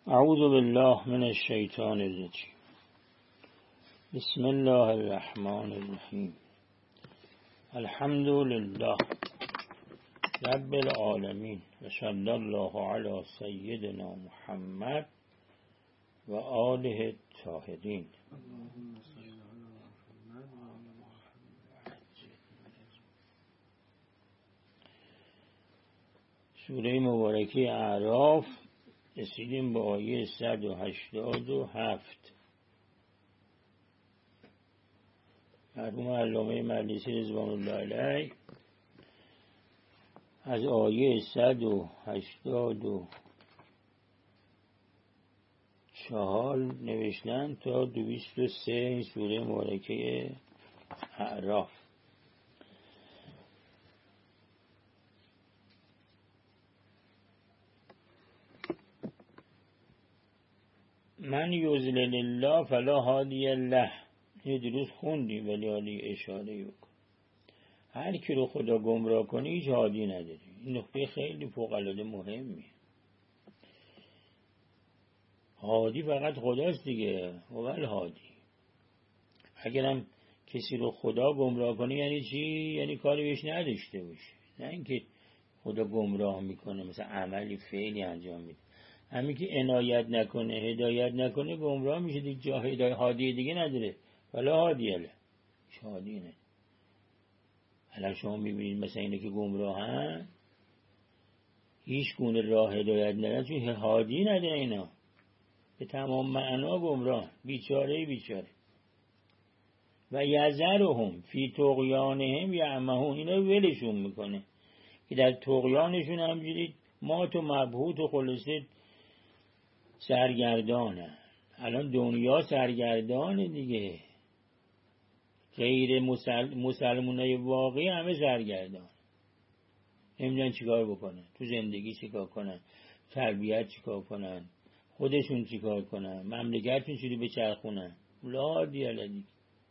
اعوذ بالله من الشیطان الرجیم. بسم الله الرحمن الرحیم. الحمد لله رب العالمین و صلی الله علی سیدنا محمد و آله الطاهرین. سوره مبارکه اعراف رسیدیم به آیه 187. مرحوم علامه مجلسی رضوان الله علیه از آیه 184 نوشتن تا 203 این سوره مبارکه اعراف. من یضلل الله فلا هادی له. یه درست خوندیم ولی حالی اشاره بکن. هر کی رو خدا گمراه کنه هیچ هادی نداره. این نکته خیلی فوق العاده مهمیه. هادی فقط خداست دیگه. اول هادی. اگرم کسی رو خدا گمراه کنه یعنی چی؟ یعنی کاری بهش نداشته باشه. نه اینکه خدا گمراه میکنه مثلا عملی فعلی انجام میده. همین که عنایت نکنه هدایت نکنه گمراه میشه دیگه. جا هدایت هادی دیگه نداره. ولا هادی اله هادی نه. الان شما میبینید مثلا اینه که گمراهن هیچ گونه راه هدایت ندارن چون هادی نداره. اینا به تمام معنا گمراه. بیچاره و یذرهم فی طغیانهم یعمهون. اینا ولشون میکنه که در طغیانشون همجوری مات و مبهوت و خلاصه سرگردانه. الان دنیا سرگردانه دیگه. غیر مسلمانای واقعی همه سرگردان. نمیدونن چیکار بکنن تو زندگی، چیکار کنن تربیت، چیکار کنن خودشون، چیکار کنن مملکتشون چوری بچرخونن. لا دیالدی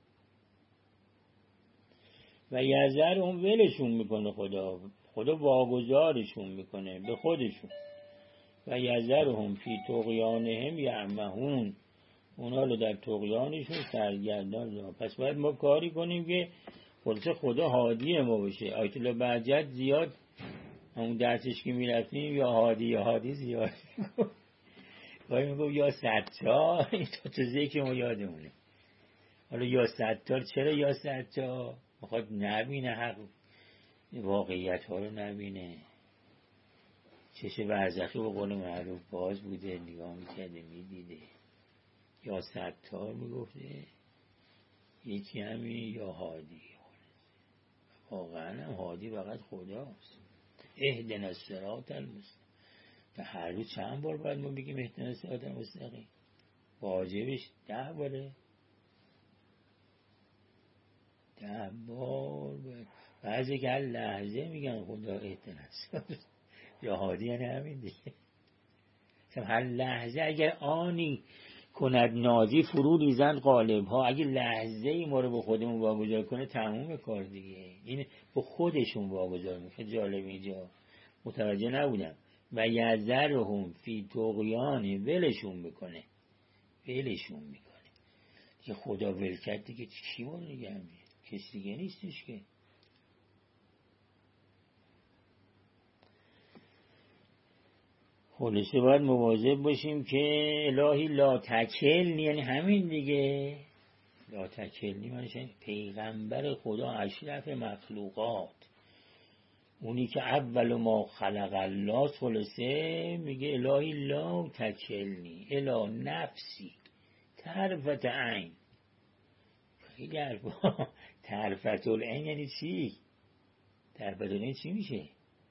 و یذرهم ولشون میکنه خدا واگذارشون میکنه به خودشون. و یذرهم فی طغیانهم یعمهون. اونا رو در طغیانشون سرگردان. پس باید ما کاری کنیم که خدا هادی ما باشه. آیت الله بهجت زیاد همون درسش که میرفتیم یا هادی زیاد باید میگم یا ستار. این تو ذکر ما یادمونه. حالا یا ستار چرا یا ستار؟ میخواد نبینه حق واقعیت ها رو نبینه. چشه برزخی به قول معروف باز بوده، نگاه میکرده میدیده. یا ستار میگفته، یکی همین یا هادی. واقعا هم هادی فقط خداست. اهدنا الصراط المستقیم. تا هر روز چند بار باید ما بگیم اهدنا الصراط المستقیم؟ واجبش 10 باره. 10 بار. بعضی که هر لحظه میگن خدا اهدنا الصراط یا هادی، یعنی همین دیگه. هر لحظه اگر آنی کند نازی فرو ریزند قالب ها. اگه لحظه ای ما رو به خودمون واگذار کنه تموم کار دیگه. این به خودشون واگذار میکنه. جالب اینجا متوجه نبودم. و یذرهم فی طغیان. ولشون میکنه دیگه. خدا ول کرد دیگه چی ما نگه میره؟ کسی دیگه نیستش که. خلاصه باید مواظب باشیم که الهی لا تکلنی، یعنی همین دیگه. لا تکلنی معنیش پیغمبر خدا اشرف مخلوقات، اونی که اول ما خلق الله، خلاصه میگه الهی لا تکلنی الا نفسی طرفت عین. خیلی حرفا. طرفت العین یعنی چی؟ طرفت العین چی میشه؟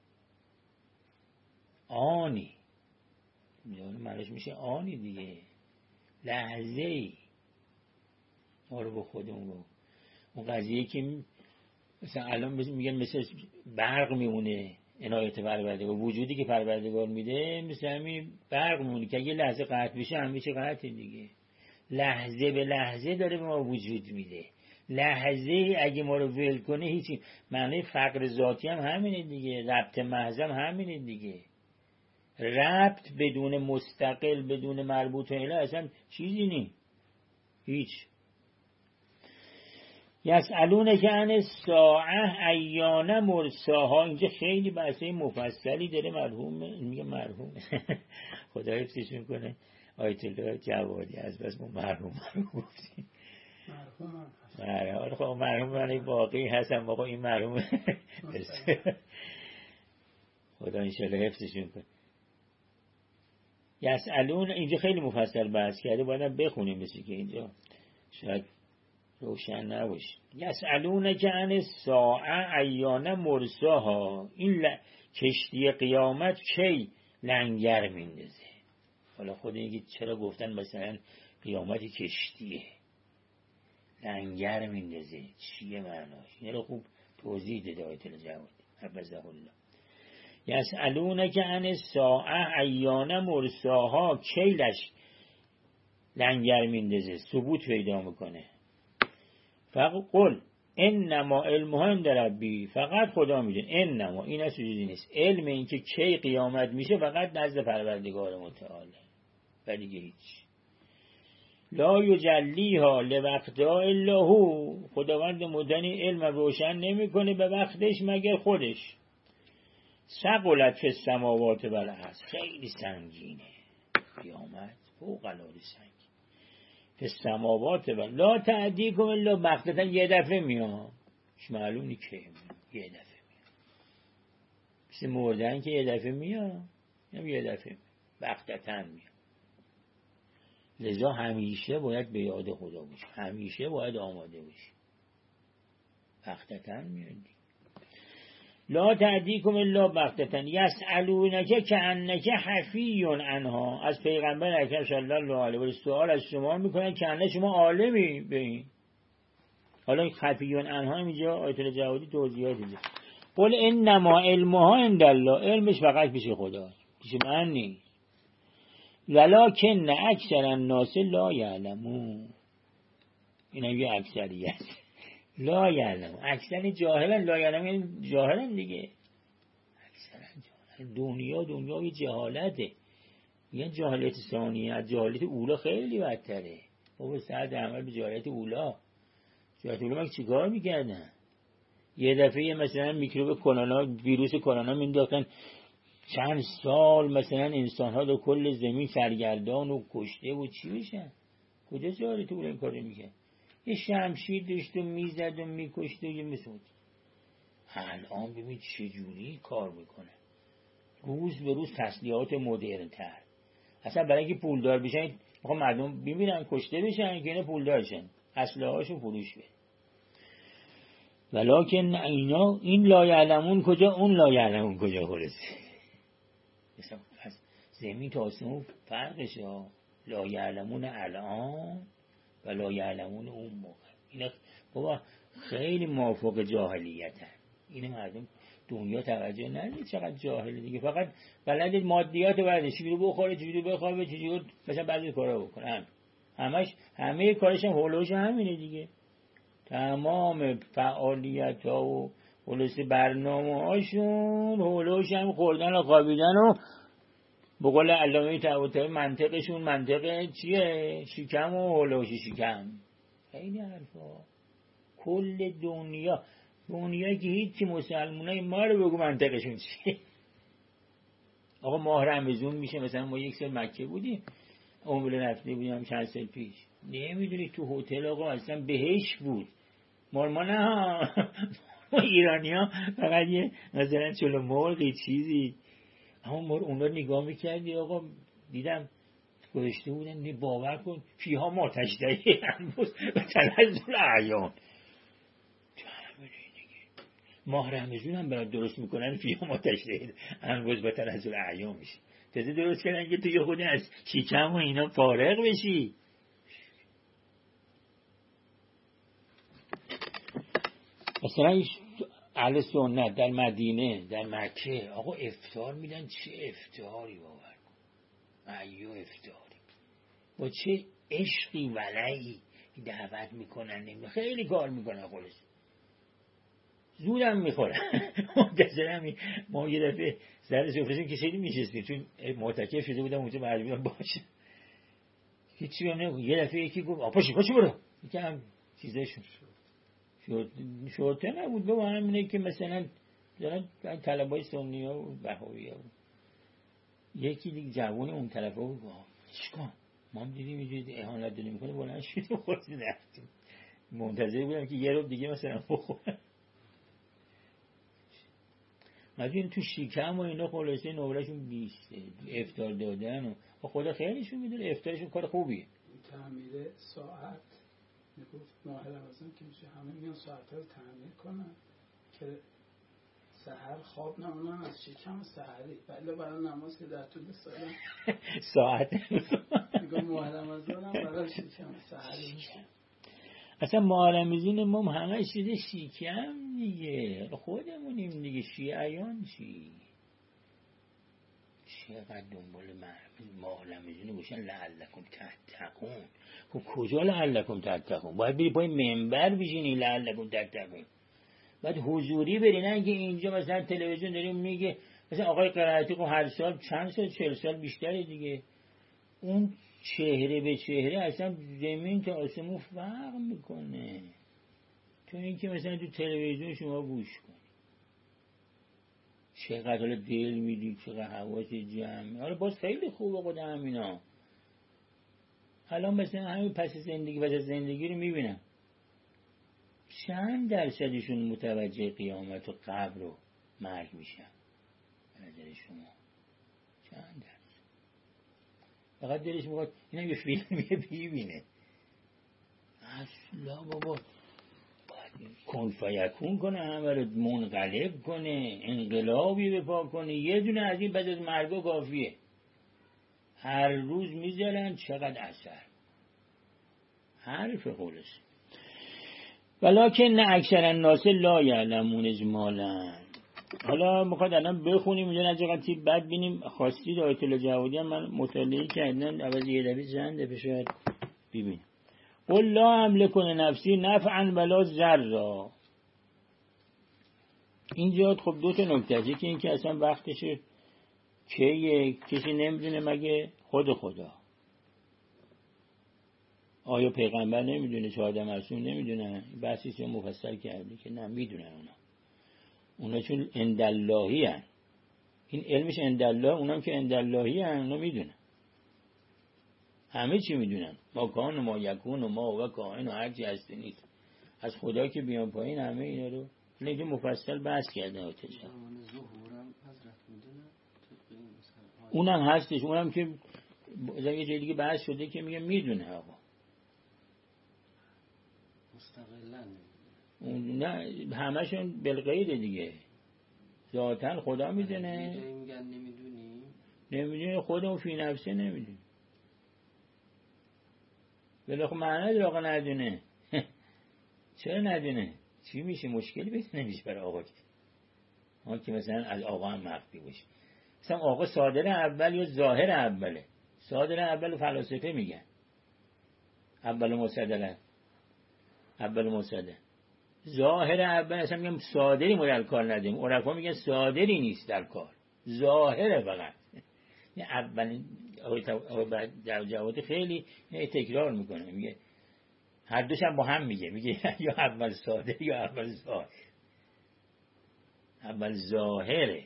آنی معنیش میشه آنی دیگه. لحظه ای ما رو به خودمون. اون قضیه که مثلا الان میگن مثل برق میمونه عنایت پروردگار، وجودی که پروردگار میده مثل همین برق میمونه که یه لحظه قطع بشه همه چی قطعه دیگه. لحظه به لحظه داره به ما وجود میده. لحظه اگه ما رو ول کنه هیچی. معنی فقر ذاتی هم همینه دیگه. ربط محض هم همینه دیگه. ربط بدون مستقل بدون مربوط اله اصلا چیزی نی، هیچ. یسألونک عن الساعه ایان مرساها، اینجا خیلی بحثه مفصلی داره. میگه مرحوم خدا حفظش میکنه آیت الله جوادی، از بس ما مرحوم گفتیم. مرحوم خب مرحوم من واقعی هستم آقا، این مرحوم خدا انشالله حفظش میکنه. یسألون اینجا خیلی مفصل بحث کرده، باید بخونیم مثل که اینجا شاید روشن نباشه. یسألونک عن الساعه ایان مرساها، این کشتی قیامت کی لنگر میندازه. حالا خود اینکه چرا گفتن مثلا قیامت کشتیه لنگر میندازه چیه معناش، این رو خوب توضیح داده آیت الجوادی حفظه الله. یسألونک عن الساعه ایان مرساها، کی لنگر میندازه ثبوت پیدا میکنه. فقل انما علمها عند ربی، فقط خدا میدونه. انما این از چیزی نیست، علم این که کی قیامت میشه فقط نزد پروردگار متعاله و دیگه هیچ. لا یجلیها لوقتها الا هو، خداوند مدنی علم روشن نمیکنه به وقتش مگر خودش. ثقلت فی السماوات و الارض، خیلی سنگینه قیامت، فوق العاده سنگین. فی السماوات و لا تأتیکم الا بغتة، یه دفعه میاد، معلوم نیست که یه دفعه میاد، مثل مردن که یه دفعه میاد، یه دفعه بغتة میاد. لذا همیشه باید به یاد خدا باشی، همیشه باید آماده باشی. بغتة میاد. لا تأتیکم الا بغتة یسألونک کأنک حفی عنها، از پیغمبر اکرم صلی الله علیه و آله سوال از شما میکنن که انه شما عالمی به این. حالا حفی عنها اینجا آیت الجوادی توضیحات میده. قل انما علمها عند الله، علمش فقط پیش خداست، پیش من نیست. ولکن اکثر الناس لا یعلمون، این هم یه اکثریت. لا یعلم، اکثر جاهلن، لا یعلم یعنی جاهلن دیگه، اکثر جاهلن. دنیای جهالته، یه جاهلیت ثانیه، از جاهلیت اولا خیلی بدتره. بابا سعد عمل به جاهلیت اولا. جاهلیت اولا چی کار میکردن؟ یه دفعه مثلا میکروب کرونا، ویروس کرونا مینداختن، چند سال مثلا انسان ها دو کل زمین سرگردان و کشته و چی بشن؟ کجا جاهلیت اولا این کار میکرد؟ یه شمشیر داشت و میزد و میکشت و یه مسود. الان ببین چجوری کار میکنه، روز به روز تسلیحات مدرن تر. اصلا برای اینکه پولدار بشن میخوام مردم ببینن کشته بشن که اینا پولدار شن، اسلحه هاشون فروش بره. ولکن اینا این لا یعلمون کجا، اون لا یعلمون کجا خلاصه. مثلا پس زمین تا آسمون فرقشه، لا یعلمون الان و لا یعلمون اون موقع. اینا بابا خیلی موافق جاهلیتن، این مردم دنیا توجه ندید چقدر جاهله دیگه، فقط بلد مادیات بعدش چجوری بخوره، چجوری بخوابه، چجوری مثلا بعضی کارا بکنه، همه کارش هم هولوش همینه دیگه. تمام فعالیت ها و خلاص برنامه هاشون هولوش هم خوردن و خوابیدن و به قول علامه طباطبایی منطقشون منطقه چیه؟ شکم و هولوش شکم. خیلی حرفا. کل دنیا که هیچی مسلمانای ما رو بگو منطقشون چیه. آقا ماه رمضان میشه، مثلا ما یک سال مکه بودیم، عمره رفته بودیم چند سال پیش، نمیدونی تو هتل آقا اصلا بهش بود. ما نه ما ایرانی ها فقط یه مثلا چلو مرغی چیزی، اما ما اونا نگاه میکردی آقا دیدم گذاشته بودن، باور کن فیها ما تشتهی انفس و تنزل اعیان. ماه رمضان هم برای درست میکنن فیها ما تشتهی انفس و تنزل اعیان میشه، تازه درست کردن که توی خود از شکم و اینا فارغ بشی. مثلا اهل سنت در مدینه در مکه آقا افطار میدن، چه افطاری باور کن، ایو افطاری با چه عشقی ولعی دعوت میکنن، خیلی کار میکنن خلاص. زودم میخورن. منتظرم ما یه دفعه سر سفرهشون کشیدیم میشستیم، چون معتکف شده بودم اونجا مجبور بودم باشه، هیچی هم نگو. یه دفعه یکی گفت پاشو برو، یکم چیزشون شورته نبود، به همینه که مثلا طلبای سنی ها و بهایی ها. یکی دیگه جوان اون طرف ها بود، چیکار ما هم دیدیم اینجوری اهانت داری میکنه، بلند شدیم خودی رفتیم. منتظر بودم که یه رو دیگه مثلا بخورم. مثلا تو شیکم و اینا خلاصه نمرهشون بیسته، افطار دادن و خدا خیلیشون میدونه افطارشون کار خوبیه. تعمیر ساعت میگفت ماه رمضان که میشه همه میان ساعت ها رو تعمیر کنن که سحر خواب نمونن از شکم سحری، بله برای نماز که در طول ساعت میگم ماه رمضان هم برای شکم سحری. اصلا ماه رمضان ما همه شده شیکم دیگه، خودمونیم دیگه، شیعیان چی چقدر دنبال ماه رمضان باشن لعلکم تتقون. خب کجا لعلکم تتقون؟ باید بری پای منبر بشینی لعلکم تتقون، باید حضوری بری، نه که اینجا مثلا تلویزیون داریم میگه مثلا آقای قرائتی خب هر سال چند سال 40 سال بیشتره دیگه، اون چهره به چهره اصلا زمین تا آسمون فرق میکنه. تو این که مثلا تو تلویزیون شما گوش کن چقدر حالا دل میدی، چقدر حواس جمعی، حالا باز خیلی خوبه خود همینا. الان مثلا همین پس زندگی رو میبینم، چند درصدشون متوجه قیامت و قبر و مرگ میشن به نظر شما؟ چند درصد؟ فقط دلش میخواد اینم یه فیلمیه ببینه. اصلا بابا کن فیکون کنه، همه رو منقلب کنه، انقلابی بپا کنه، یه دونه از این بعد از مرگا کافیه. هر روز میذارن چقدر اثر، حرف خلص. ولکن اکثر الناس لا یعلمون اجمالا. حالا میخواد الان بخونیم اینجا نجاقتی بعد بینیم خواستید آیت الله جوادی هم من مطالعه کردن عوض یه دفعه چند دفعه شاید ببینیم. قل لا املک لنفسی نفعا ولا ضرا. اینجا خب دو تا نکته است، یکی این که اصلا وقتش کیه کسی نمیدونه مگه خدا. آیا پیغمبر نمیدونه؟ چهارده معصوم نمیدونه؟ بحثی که مفصل کردی که نه میدونن اونا چون انداللهی هن، این علمش اندالله، اونم که انداللهی هن، اونا میدونن همه چی میدونن، ما کان و ما یکون و ما و کائن و هرچی هستی نیست از خدا که بیان پایین همه اینا رو اینجا مفصل بحث کرده آتش. اونم هستش، اونم که یه جای دیگه بحث شده که میگه میدونه آقا نه همشون بالغیره دیگه، ذاتن خدا میدونه. نمیدونی خودمون فی نفسه نمیدونی، ولی خب معنی داره آقا ندونه. چرا ندونه؟ چی میشه؟ مشکلی بهت نمیشه برای آقا که مثلا از آقا هم مخفی باشه. مثلا آقا صادر اول یا ظاهر اوله؟ صادر اول فلاسفه میگن اول مصدر، ظاهر اول اصلا میگم صادری ما در کار نداریم، عرفا میگن صادری نیست در کار، ظاهره فقط. این اولین در جواد خیلی تکرار میکنه، میگه هر دوش هم با هم میگه یا اول صادر یا اول ظاهر. اول ظاهره،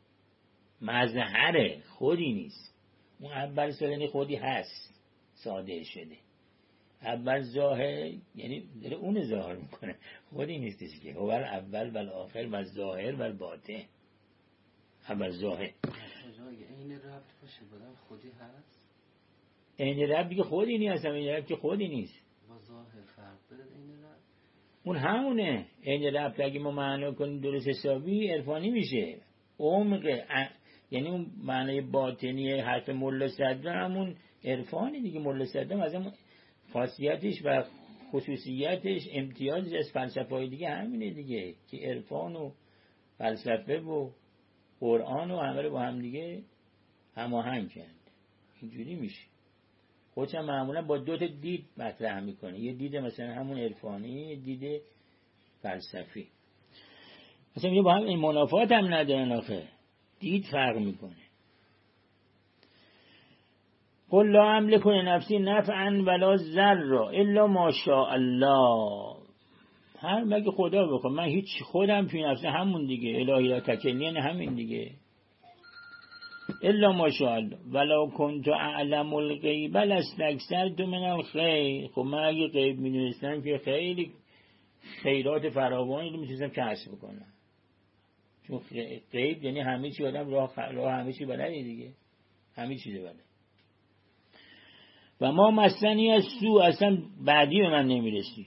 مظهره، خودی نیست. اون اول صادر خودی هست صادر شده، اول ظاهر یعنی داره اون ظاهر میکنه، خودی نیستش که. اول اول و آخر و ظاهر و باطن. اول ظاهر این ربط باشه بدن خودی هست، این ربط دیگه خودی نیست، این ربط که خودی نیست با ظاهر فرق داره. این ربط اون همونه. این ربط اگه ما معنا کنیم درست حسابی عرفانی میشه، عمق یعنی اون معنی باطنی حرف ملا صدر همون عرفانی دیگه. ملا صدر از همون خاصیتش و خصوصیتش امتیازش از فلسفه های دیگه همینه دیگه، که عرفان و فلسفه و قرآن و همه رو با هم دیگه هماهنگ کرد. اینجوری میشه. خودش هم معمولا با دو تا دید مطرح میکنه، یه دید مثلا همون عرفانی، یه دید فلسفی. اصلا میگه با هم این منافات هم ندارن آخه. دید فرق میکنه. قل لا املک لنفسی نفعا ولا ضرا الا ما شاء الله. هر مگه خدا بخواد، من هیچ خودم فی نفسی همون دیگه، الهی لا تکلنی همین دیگه، الا ما شاء الله ولا کنت اعلم الغیب لاستکثرت من الخیر. خب من اگه غیب میدونستم که خیلی خیرات فراوانی رو میتونستم کسب بکنم، چون غیب یعنی همه چی آدم راه همه چی بلده دیگه، همه چیز بلده. و ما مسنی از سو، اصلا بعدی به من نمیرسید.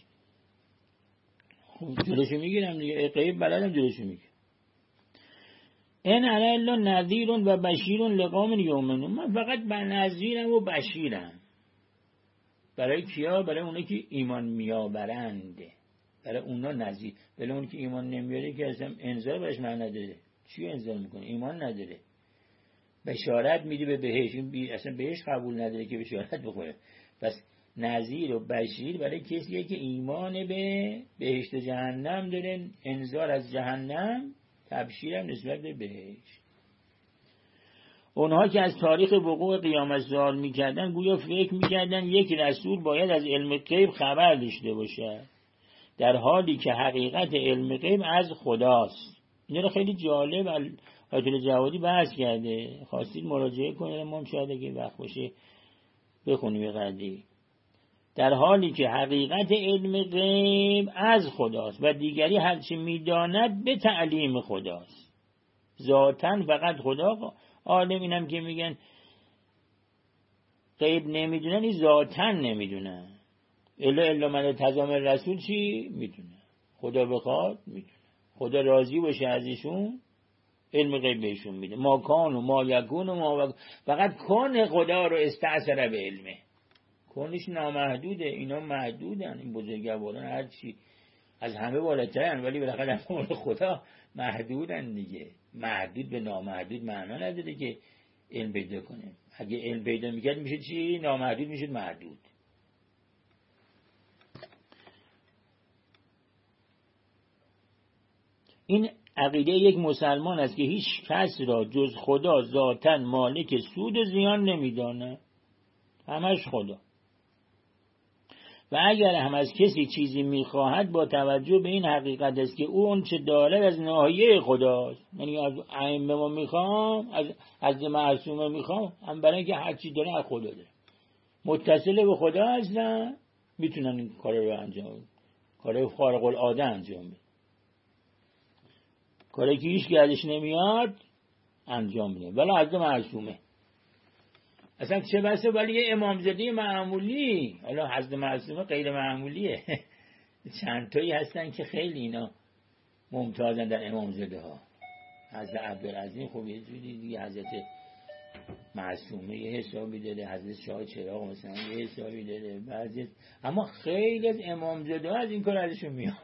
خب جلوشو میگیرم دیگه، غیب بلدم جلوشو میگیرم. این انا الا نذیر و بشیر لقوم یؤمنون. من فقط نذیرم و بشیرم. برای کیا؟ برای اونایی که ایمان میآورند. برای اونا نذیر. برای اونی که ایمان نمیاره که اصلا انذار برش معنی نداره. چی انذار میکنه؟ ایمان نداره. بشارت میدی به بهشت، اصلا بهشت قبول نداره که بشارت بخوره. پس نذیر و بشیر برای کسیه که ایمان به بهشت و جهنم داره، انذار از جهنم، تبشیرم نسبت به بهشت. اونها که از تاریخ وقوع قیامت سوال میکردن، گویا فکر میکردن یک رسول باید از علم غیب خبر داشته باشه، در حالی که حقیقت علم غیب از خداست. این رو خیلی جالب آیت الله جوادی بحث کرده، خواستید مراجعه کنید، ما شاید اگه وقت باشه بخونیم یه قدری. در حالی که حقیقت علم غیب از خداست و دیگری هرچی میداند به تعلیم خداست. ذاتاً فقط خدا عالم. اینم که میگن غیب نمیدونن، این ذاتاً نمیدونن. الا من تزام رسول چی میدونه؟ خدا بخواد میدونه، خدا راضی باشه از ایشون علم غیب بهشون میده. ما کان و ما یکون و ما فقط کن خدا رو استأثر به علمه. کنش نامحدوده، اینا محدودن، این بزرگواران هر چی از همه بالاترن، ولی بالاخره مول خدا محدودن دیگه. محدود به نامحدود معنا نداره که علم پیدا کنه. اگه علم پیدا میکرد میشه چی؟ نامحدود میشد محدود. این عقیده یک مسلمان است که هیچ کس را جز خدا ذاتاً مالک سود و زیان نمیدانه، همش خدا. و اگر هم از کسی چیزی میخواهد با توجه به این حقیقت است که او اون چه دارد از ناحیه خداست. یعنی از ائمه ما میخوام، از معصومه میخوام، هم برای اینکه هر چی داره از خدا داره، متصل به خدا هستن، میتونن این کار رو انجام بدن، کار خارق العاده انجام بدن، کاری که هیچ گردش نمیاد انجام میده، ولی از معصومه. اصلا چه بسه ولی یه امامزاده معمولی، حالا حضرت معصومه غیر معمولیه. چند تایی هستن که خیلی اینا ممتازن در امامزاده ها. حضرت عبدالعظیم خب یه جوری دیگه، حضرت معصومه یه حسابی داره، حضرت شاه چراغ مثلا یه حسابی داره، بعضی اما خیلی از امامزاده ها از این کار ازشون میاد.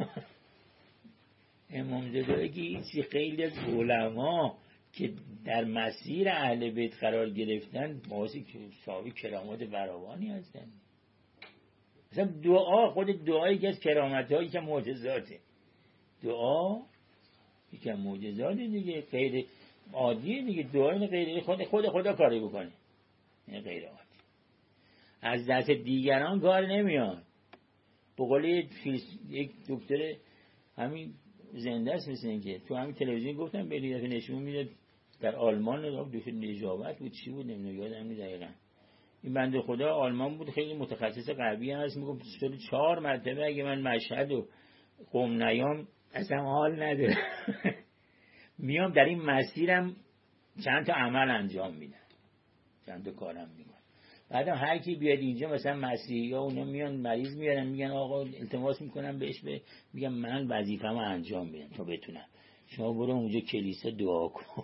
امامزاده که هیچی، خیلی از علما که در مسیر اهل بیت قرار گرفتن باعثی که صاحب کرامات فراوانی هستن. مثلا دعا، خود دعا یکی از کرامت‌هایی که معجزاته. دعا یکی از معجزات دیگه، غیر عادیه دیگه. دعا غیر خدا کاری بکنه، این غیر عادی، از دست دیگران کار نمیاد. به قول یک دکتر همین زنده است، مثل این که تو همین تلویزیون گفتم به دفعه نشون میده در آلمان دکتر نجابت بود، چی بود نمیدونم، یادم نیست دقیقاً. این بنده خدا آلمان بود، خیلی متخصص قوی هست، میگفت 4 مرتبه اگه من مشهد و قم نیام اصلا حال نداره. میام در این مسیرم چند تا عمل انجام میدم، چند تا کارم میکنم. بعدم هر کی بیاد اینجا مثلا مسیحی ها اونا میان مریض میارن، میگن آقا التماس میکنم بهش، میگم من وظیفه‌مو انجام میدم تا بتونم، شما برو اونجا کلیسا دعا کن.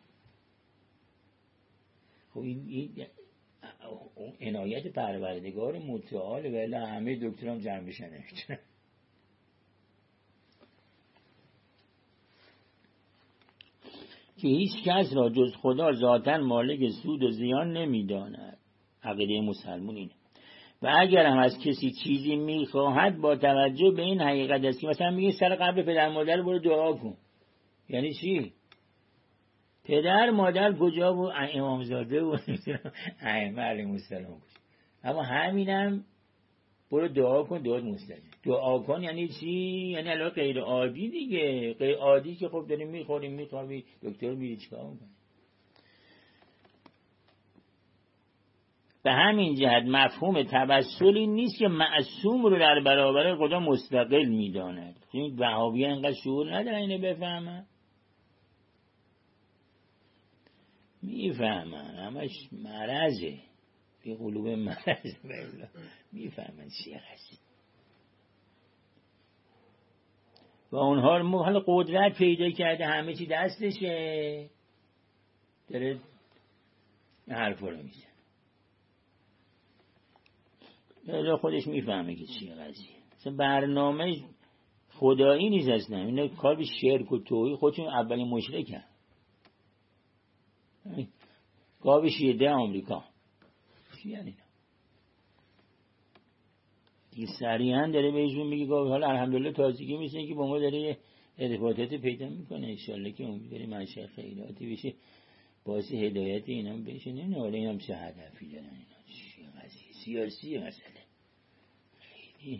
خب این عنایت پروردگار متعال، ولی همه دکترام جمع بشن نمیتونن. که هیچ کس را جز خدا ذاتاً مالک سود و زیان نمیداند. عقیده مسلمون اینه. و اگر هم از کسی چیزی میخواهد با توجه به این حقیقت است که مثلا میگه سر قبر پدر مادر برو دعا کن، یعنی چی؟ پدر مادر کجا بود؟ امامزاده بود، ائمه علیهم السلام بود. اما همینم برو دعا کن، دعا مستجاب. دعا کن یعنی چی؟ یعنی الان غیر عادی دیگه. غیر عادی که خب داریم میخوریم میخوابی، دکتر میری چیکار میکنی؟ به همین جهت مفهوم توسلی نیست که معصوم رو در برابر خدا مستقل میداند. این وهابی‌ها اینقدر شعور ندارن اینو بفهمن. میفهمن، همش مرضه، فی قلوب مرض. میفهمن چیه قضیه. و اونها رو حالا قدرت پیدا کرده، همه چی دستشه، داره این حرفا رو میزنه. یعنی خودش میفهمه که چیه قضیه. مثلا برنامه خدایی نیست اصلا. اینا کار به شرک و توحید، خودشون اولین مشرکن. گاو شیعه آمریکا چی یعنی اینا؟ دیگه سریعا داره بهشون میگه گاو. حالا الحمدلله تازگی میشه که با ما داره ارتباطات پیدا میکنه. انشالله که امید داریم منشأ خیراتی بشه، باعث هدایت اینا بشه. نه حالا اینا هم چه هدفی دارن اینا؟ چی قضیه سیاسی مسئله. خیلی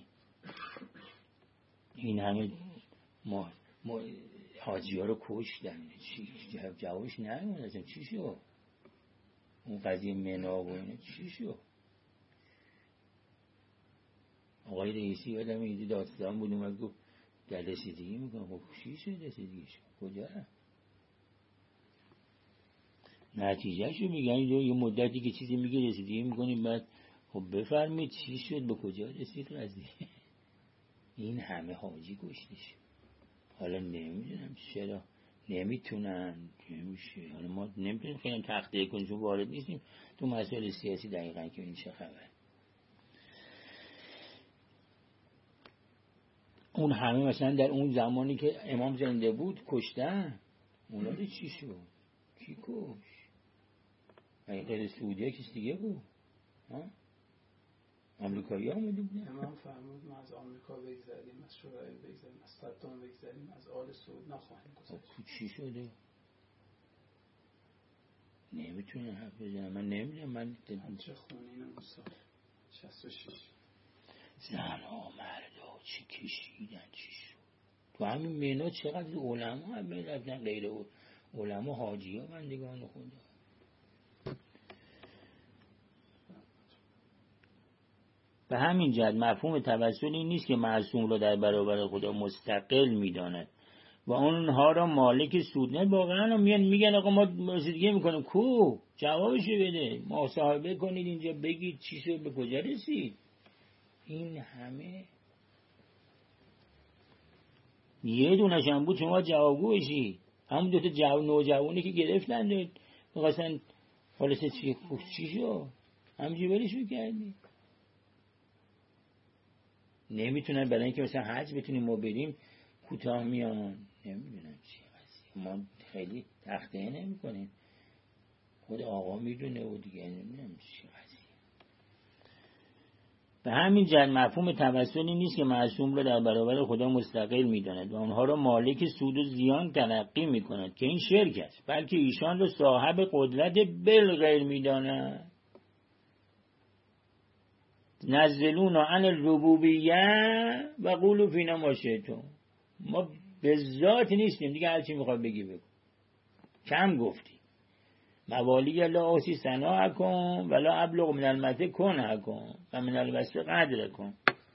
این همه ما حاجی ها رو کشتن. چی جوابش نمیدونم چی شو؟ اون قضیه منا و اینه چی شو؟ آقای رئیسی یادم ایده داستان بود، اومد گفت در رسیدگی میکنم. خب چی شد رسیدگی شد؟ کجا رفت؟ نتیجه شو میگن یه مدتی که چیزی میگه رسیدگی میکنیم، بعد خب بفرمید چی شد، به کجا رسید قضیه؟ این همه حاجی کشته شد. حالا نمیدونم چرا نمیتونن، نمیشه. حالا ما نمیتونیم خیلی تخته کنیم چون وارد نیستیم تو مسائل سیاسی دقیقا که این چه خبر. اون همه مثلا در اون زمانی که امام زنده بود کشتن، اونا رو چی شد؟ کی کش؟ غیر سعودیه کسی دیگه بود؟ آمریکایی ها آمده بودن. امام فرمود ما از آمریکا بگذاریم، از شورای بگذاریم، از صدام بگذاریم، از آل سعود نخواهیم گذاشت. چی شده؟ نمیتونه حرف بزنم. من نمیدونم. من چه خونین اون سال 66 زنها مردا چی کشیدن چی شد. تو همین مینا چقدر علما هم رفتن، غیر علما حاجی ها بندگان خدا. به همین جهت مفهوم توسل این نیست که معصوم را در برابر خدا مستقل میداند و اونها را مالک سود. نه واقعا میگن آقا ما رسیدگی میکنیم. کو جوابشو بده، مصاحبه کنید اینجا، بگید چی شد، به کجا رسید. این همه یه دونش هم بود شما جوابگو بشی. همون دوتا نوجوانی که گرفتن میخواستن خلاصه چی شد، همینجوری ولشون کردی. نمیتونن برای اینکه مثلا حج بتونیم ما بریم کوتاه میان. نمیدونم چی قضیه. ما خیلی تخته نمی کنیم. خود آقا میدونه و دیگه نمیدونم چی قضیه. به همین جهت مفهوم توسلی نیست که معصوم را در برابر خدا مستقل میداند و آنها را مالک سود و زیان تلقی میکند که این شرک است، بلکه ایشان را صاحب قدرت بالغیر میداند. نزلون عن الربوبیه و قولوا فینا ما شئتم. ما به ذات نیستیم دیگه، هر چی میخواد بگی بگو. کم گفتی. موالی لا احصی ثناءکم ولا ابلغ من المدح کنکم و من الوصف قدرکم.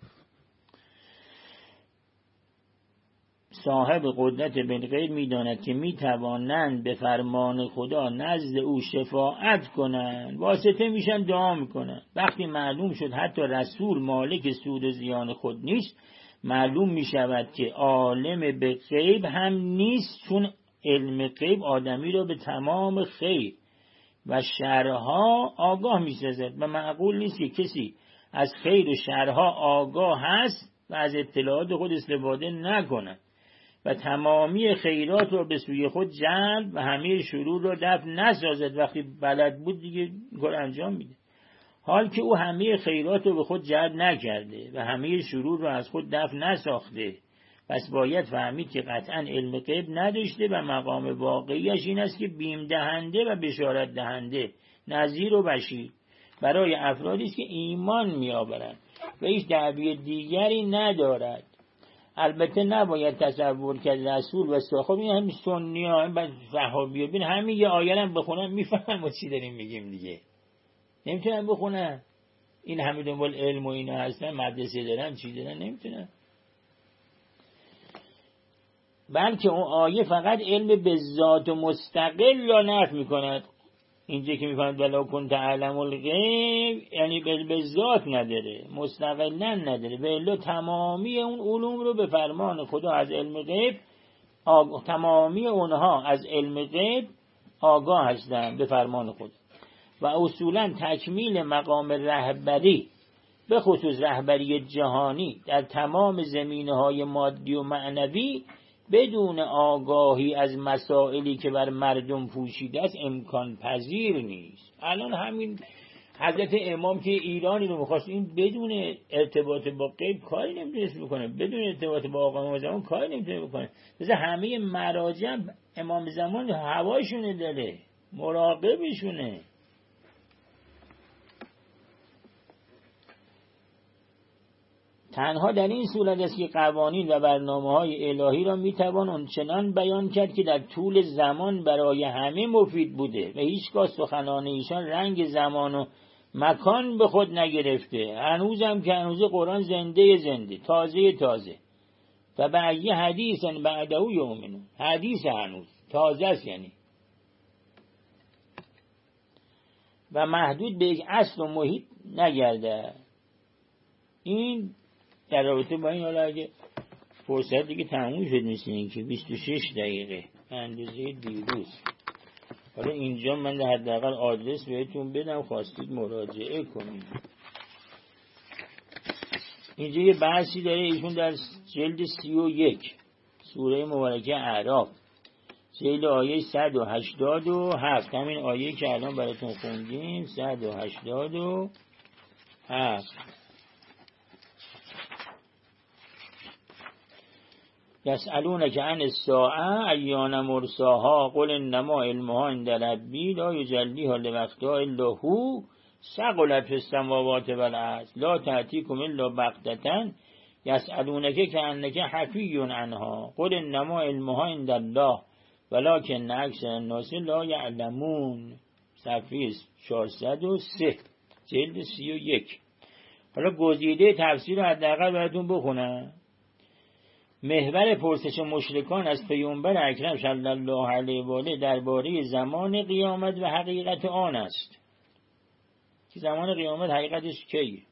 صاحب قدرت بالغیب میداند که میتوانند به فرمان خدا نزد او شفاعت کنند، واسطه میشن دعا میکنن. وقتی معلوم شد حتی رسول مالک سود و زیان خود نیست، معلوم میشود که عالم به غیب هم نیست، چون علم غیب آدمی را به تمام خیر و شرها آگاه میسازد و معقول نیست که کسی از خیر و شرها آگاه هست و از اطلاعات خود استفاده نکند و تمامی خیرات را به سوی خود جلب و همه شرور را دفع نسازد. وقتی بلد بود دیگه کار انجام میده. حال که او همه خیرات را به خود جلب نکرده و همه شرور را از خود دفع نساخته پس باید فهمید که قطعا علم غیب نداشته و مقام واقعیش این است که بیم دهنده و بشارت دهنده، نذیر و بشیر برای افرادی است که ایمان میآورند و هیچ دعوی دیگری ندارد. البته نباید تصور کرد رسول و صحابه این همین سنی ها این صحابی بین همین یه آیه هم بخونن میفهمن ما چی داریم میگیم دیگه. نمیتونن بخونن، این همه دنبال علم و اینا هستن، مدرسه دارن چی دارن، نمیتونن. بلکه اون آیه فقط علم به ذات و مستقل را نفی میکند. اینجا که میفهمد ولا کنت تعلم الغیب یعنی به ذات نداره، مستقلا نداره، به الا تمامی اون علوم رو به فرمان خدا از علم غیب تمامی اونها از علم غیب آگاه هستند به فرمان خدا. و اصولا تکمیل مقام رهبری به خصوص رهبری جهانی در تمام زمینه‌های مادی و معنوی بدون آگاهی از مسائلی که بر مردم پوشیده است امکان پذیر نیست. الان همین حضرت امام که ایرانی رو می‌خواست این بدون ارتباط با غیب کاری نمی‌تونست بکنه، بدون ارتباط با آقا امام زمان کاری نمی‌تونه بکنه. مثلا همه مراجع امام زمان هواشونه داره، مراقبشونه. تنها در این صورت است که قوانین و برنامه‌های الهی را میتوان آنچنان بیان کرد که در طول زمان برای همه مفید بوده و هیچگاه سخنان ایشان رنگ زمان و مکان به خود نگرفته. هنوزم که هنوز قرآن زنده تازه و بعدی حدیثن بعده یؤمنون، حدیث هنوز تازه است یعنی، و محدود به یک اصل و محیط نگرده. این در رابطه با این، حالا اگه فرصت دیگه تموم شد میسینین که 26 دقیقه اندازه دیروز. حالا اینجا من در حداقل آدرس بهتون بدم، خواستید مراجعه کنید. اینجا یه بحثی داره ایشون در جلد 31 سوره مبارکه اعراف، جلد آیه 187، همین آیه که الان براتون خوندیم 187. یسألونک عن الساعة ایان مرساها قل انما علمها عند ربی لا یجلیها لوقتها الا هو ثقلت فی السماوات والارض لا تأتیکم الا بغتة یسألونک کأنک حفی عنها قل انما علمها عند الله ولکن اکثر الناس لا یعلمون. صفحه 403 جلد 31. حالا گزیده تفسیر رو حداقل براتون بخونم. محور پرسش مشرکان از پیامبر اکرم صلی الله علیه و آله درباره زمان قیامت و حقیقت آن است که زمان قیامت حقیقتش کیه،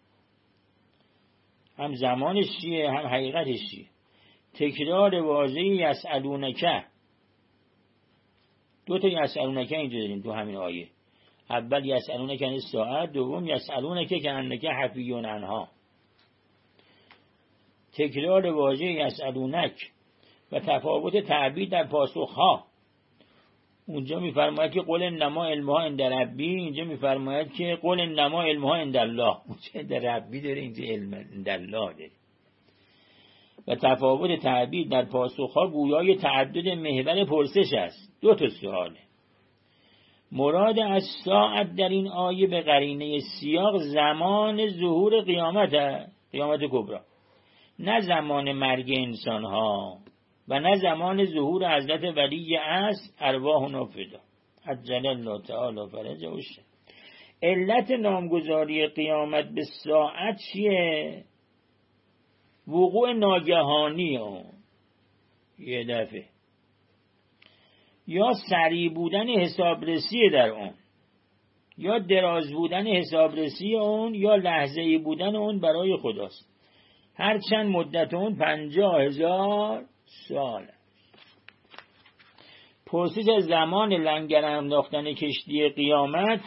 هم زمانش چیه هم حقیقتش چیه. تکرار واضحی یسألونک، دو تا یسألونک اینجا داریم تو همین آیه. اول یسألونک عن الساعة، دوم یسألونک کأنک حفی عنها. تکرار واژه یسألونک و تفاوت تعبیر در پاسخها. اونجا میفرماید که قل انما علمها عند ربی، اینجا میفرماید که قل انما علمها عند الله. اونجا عند ربی داره، اینجا علم عند الله داره. و تفاوت تعبیر در پاسخها گویای تعدد محور پرسش است. دو تا سواله. مراد از ساعت در این آیه به قرینه سیاق زمان ظهور قیامت کبری، نه زمان مرگ انسان ها و نه زمان ظهور حضرت ولی اصل ارواح نفدا عجل الله تعالی فرجه. علت نامگذاری قیامت به ساعت چیه؟ وقوع ناگهانی یه دفعه، یا سریع بودن حسابرسی در اون، یا دراز بودن حسابرسی اون، یا لحظه‌ای بودن اون برای خداست. هرچند مدت اون 50,000 سال. پرسش از زمان لنگر انداختن کشتی قیامت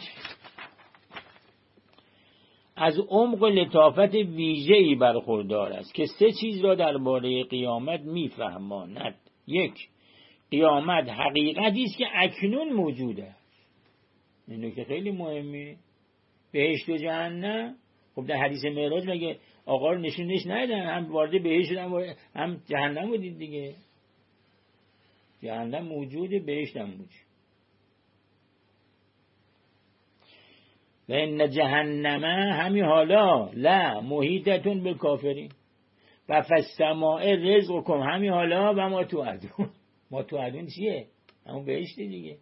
از عمق و لطافت ویژه‌ای برخوردار است که سه چیز را درباره قیامت می‌فهماند. یک، قیامت حقیقتی است که اکنون موجود است. این نکته خیلی مهمه. بهشت و جهنم خب در حدیث معراج مگه آقا رو نشونش ندادن؟ هم وارد بهشت شدن هم جهنم بودید دیگه. جهنم موجوده، بهشت هم موجود. و ان جهنم همین حالا لا محیطتون بالکافرین و فالسماء رزقکم همین حالا و ما توعدون. ما توعدون چیه؟ همون بهشت دیگه.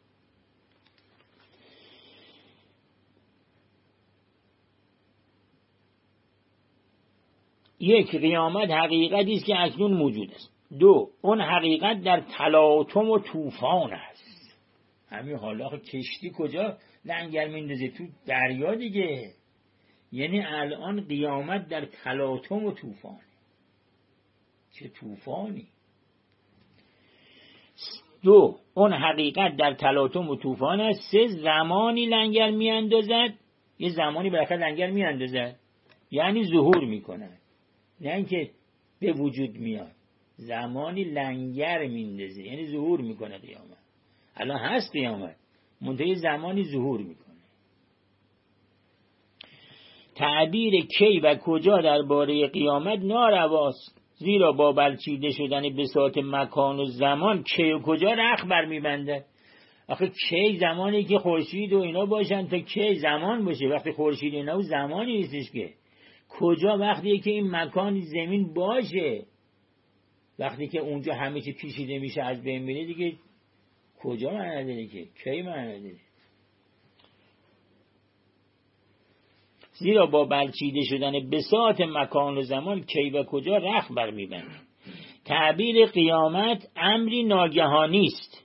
یک، قیامت حقیقتی است که اکنون موجود است. دو، اون حقیقت در تلاطم و طوفان است. همین حالا کشتی کجا لنگر میندازه؟ تو دریا دیگه. یعنی الان قیامت در تلاطم و طوفانه. چه طوفانی؟ دو، اون حقیقت در تلاطم و طوفان است. سه، زمانی لنگر میاندازد، یه زمانی بالاخره لنگر میاندازد، یعنی ظهور میکنه، نه اینکه به وجود میاد. زمانی لنگر میندازه یعنی ظهور میکنه قیامت. الان هست قیامت، منتهی زمانی ظهور میکنه. تعبیر کی و کجا درباره قیامت نارواست، زیرا با بلچیده شدن بساط مکان و زمان کی و کجا رخ برمیبنده. آخه کی زمانی که خورشید و اینا باشن تا کی زمان باشه؟ وقتی خورشید اینا و زمانی نیستش که. کجا؟ وقتی که این مکان زمین باشه. وقتی که اونجا همه چی پیچیده میشه از بین میره دیگه کجا معنی داره که کی معنی داره. زیرا با بلچیده شدن بساط مکان و زمان کی و کجا رخ برمیبنده. تعبیر قیامت امری ناگهانی است،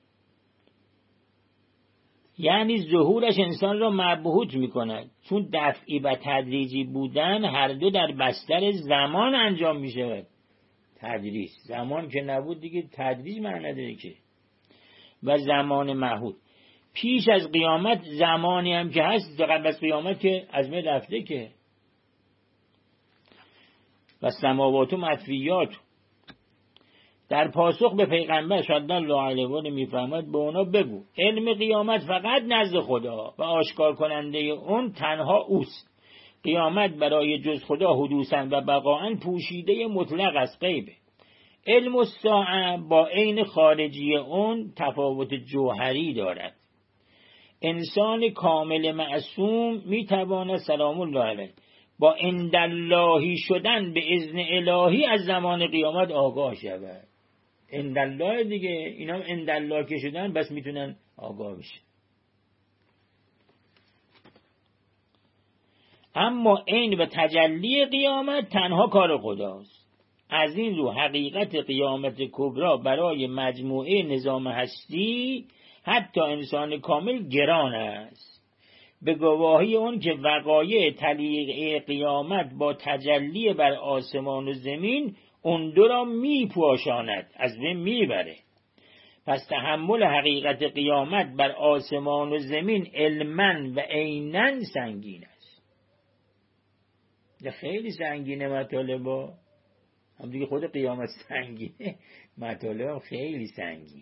یعنی ظهورش انسان را مبهوت میکند، چون دفعی و تدریجی بودن هر دو در بستر زمان انجام میشود. تدریج زمان که نبود دیگه تدریج معنی نداره که. و زمان معهود پیش از قیامت زمانی هم که هست، قبل از قیامت که از من رفته که. و سماوات و مطویات. در پاسخ به پیغمبر صلی الله علیه و آله میفرماید به اونا بگو علم قیامت فقط نزد خدا و آشکار کننده اون تنها اوست. قیامت برای جز خدا حدوثاً و بقاءً پوشیده مطلق از غیبه. علم الساعه با عین خارجی اون تفاوت جوهری دارد. انسان کامل معصوم میتواند سلام الله علیه با عنداللهی شدن به اذن الهی از زمان قیامت آگاه شود. عندالله دیگه، اینا هم عندالله که شدن بس میتونن آگاه بشن. اما عین و تجلی قیامت تنها کار خداست. از این رو حقیقت قیامت کبری برای مجموعه نظام هستی حتی انسان کامل گران است. به گواهی اون که وقایع تلیقه قیامت با تجلی بر آسمان و زمین اون دو را میپوشاند، از بین میبره. پس تحمل حقیقت قیامت بر آسمان و زمین علماً و عیناً سنگین است. خیلی سنگینه مطالبا، هم دیگه خود قیامت سنگینه، مطالب خیلی سنگین.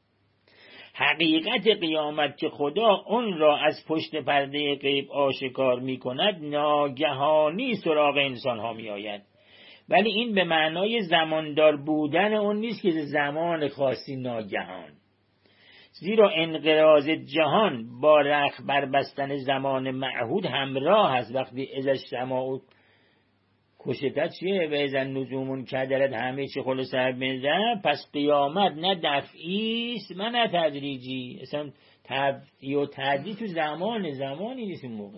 حقیقت قیامت که خدا اون را از پشت پرده غیب آشکار می کند ناگهانی سراغ انسان ها می آید، ولی این به معنای زماندار بودن اون نیست که زمان خاصی ناگهان. زیرا انقراض جهان با رخ بربستن زمان معهود همراه است. وقتی ازش سماع کشتت چیه و از نجومون کدرت همه چی خلو سر بنده. پس قیامت نه دفعی است و نه تدریجی. اصلا تدریج تو زمانی نیست اون موقع،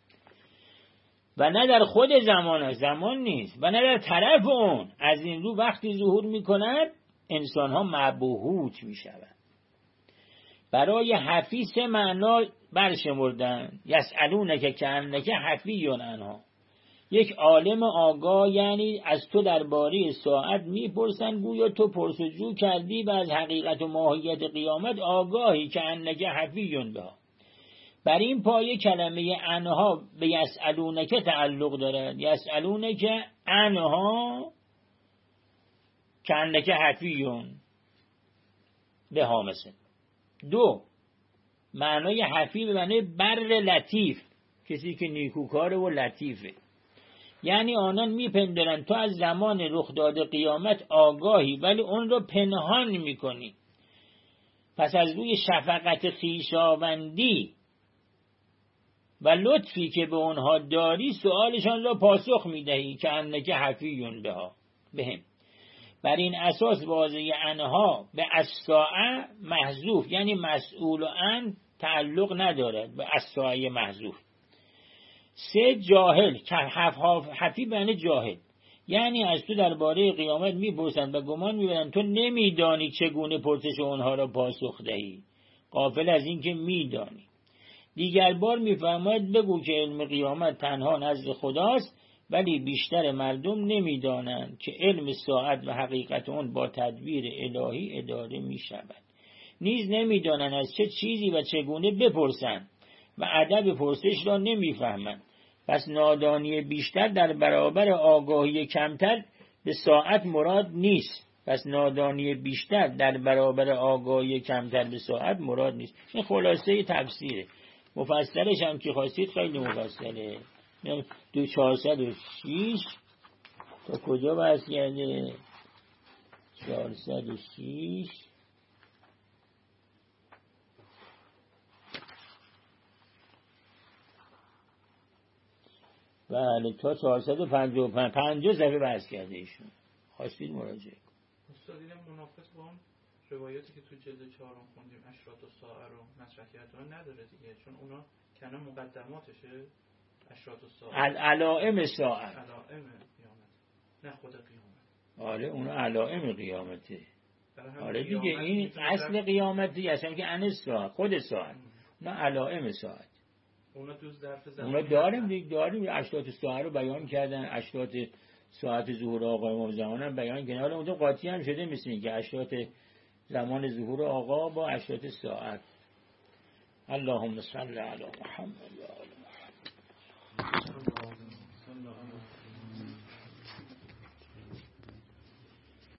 و نه در خود زمان نیست، و نه در طرف اون. از این رو وقتی ظهور می کند انسان ها مبهوت می شود. برای حفیظ معنا برشمردن یسألونک کأنک حفی عنها. یک عالم آگاه یعنی از تو درباره ساعت میپرسن گویا تو پرسجو کردی و از حقیقت و ماهیت قیامت آگاهی که انک حفیون بها. بر این پایه کلمه انها به یسألونک تعلق دارد. یسألونک انها که انک حفیون بها مثل. دو، معنای حفی به معنی بر لطیف کسی که نیکوکاره و لطیفه. یعنی آنان میپندارند تو از زمان رخ داده قیامت آگاهی، ولی اون رو پنهان میکنی. پس از روی شفقت خویشاوندی و لطفی که به اونها داری سؤالشان را پاسخ میدهی که انک حفیون بهم. بر این اساس واضح انها به الساعه محذوف، یعنی مسئول عن تعلق ندارد به الساعه محذوف. 3 جاهل که حفی بین جاهل، یعنی از تو درباره قیامت میپرسند و گمان میبرند تو نمیدانی چگونه پرسش اونها را پاسخ دهی، غافل از این که میدانی. دیگر بار میفرماید بگو که علم قیامت تنها نزد خداست، ولی بیشتر مردم نمیدانند که علم ساعت و حقیقت اون با تدبیر الهی اداره میشود. نیز نمیدانند از چه چیزی و چگونه بپرسند و ادب پرسش را نمیفهمند. پس نادانی بیشتر در برابر آگاهی کمتر به ساعت مراد نیست. این خلاصه تفسیره. مفصلش هم که خواستید خیلی مفصله. 406 تا کجا بحث کرده؟ 406 بله تا 455 50 صفحه بحث کرده ایشون. خواستید مراجعه کن. استاد اینم منافس با اون روایاتی که تو جلد 4 خوندیم اشراط الساعه رو مطرح کردن نداره دیگه، چون اونا کنه مقدماتشه. اشراط الساعه علائم ساعت، علائم قیامت، نه خود قیامت. آره اونا علائم قیامته. آره دیگه این اصل قیامتی اصلا که ان ساعت، خود ساعت. اونا علائم ساعت. اونا تو ظرف زمان اونا داریم اشراط الساعه رو بیان کردن. اشراط ساعت ظهور آقا امام زمان هم بیان کردن. حالا اونجا قاطی هم شده مثل که اشراط زمان ظهور آقا با اشراط ساعت. اللهم صل علی محمد.